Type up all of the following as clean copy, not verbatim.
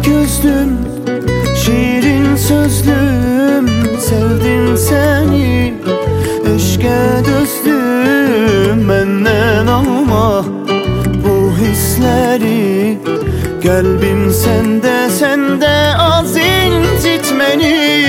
gözlüm, şirin sözlüm, sevdim seni, eşke dözdüm. Benden alma bu hisleri, kalbim sende, sende az incit beni.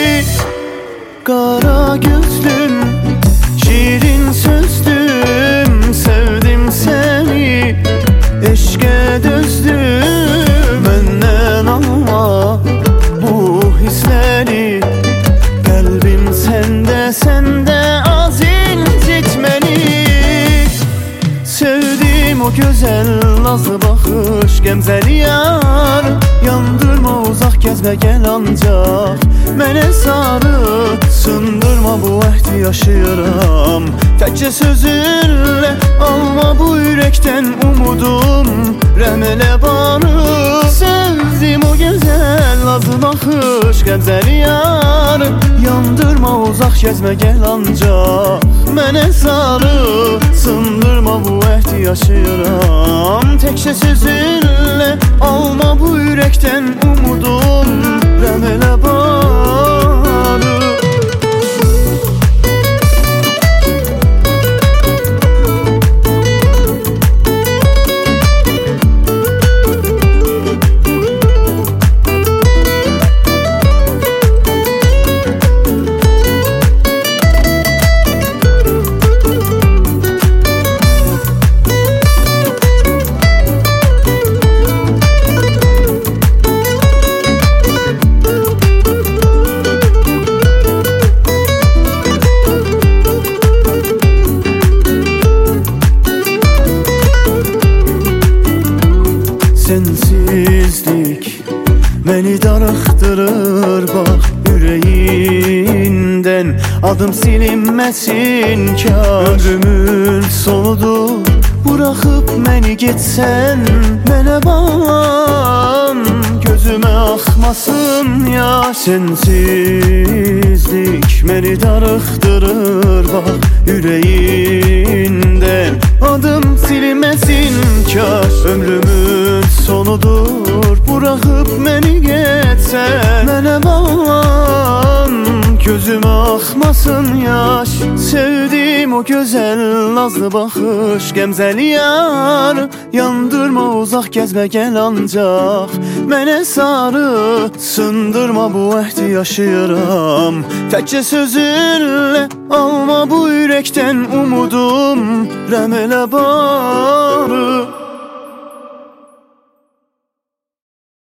Kara gözlüm, şirin sözlüm, sevdim seni, eşke dözdüm. Benden alma bu hisleri, kalbim sende, sende az incit beni. Sevdim o güzel nazlı bakış, gemzeli yar, yandırma uzak gezme gel ancak mene sarı, sındırma bu ehdi yaşayıram. Təkcə sözünle alma bu yürekten umudum, rəmele barı. Sevdim o güzel nazlı bakış, gemzeli yar, yandırma uzak gezme gel ancak mene sarı, sındırma bu ehdi yaşayıram. Təkcə sözünle alma bu yürekten umudum, rəmele barı. Sensizlik beni darıktırır bak yüreğinden, adım silinmesin kar. Ömrümün sonudur, bırakıp beni gitsen mene bağlan, gözüme akmasın yaş. Sensizlik beni darıktırır bak yüreğinden, adım silinmesin kar. Ömrümün sonudur, bırakıp beni gitsen mene bağlan, gözüme akmasın yaş. Sevdim o güzel nazlı bakış, gemzeli yar, yandırma uzak gezme gel ancak mene sarı, sındırma bu ehdi yaşayıram. Təkcə sözünle alma bu yürekten umudum, rəmele barı.